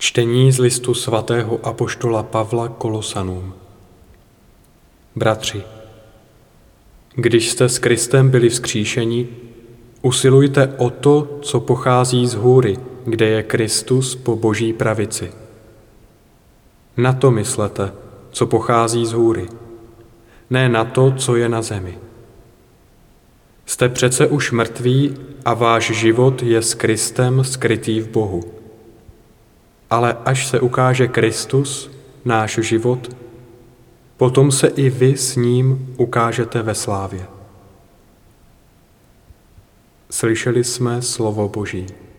Čtení z listu svatého apoštola Pavla Kolosanům. Bratři, když jste s Kristem byli vzkříšeni, usilujte o to, co pochází z hůry, kde je Kristus po Boží pravici. Na to myslete, co pochází z hůry, ne na to, co je na zemi. Jste přece už mrtví a váš život je s Kristem skrytý v Bohu. Ale až se ukáže Kristus, náš život, potom se i vy s ním ukážete ve slávě. Slyšeli jsme slovo Boží.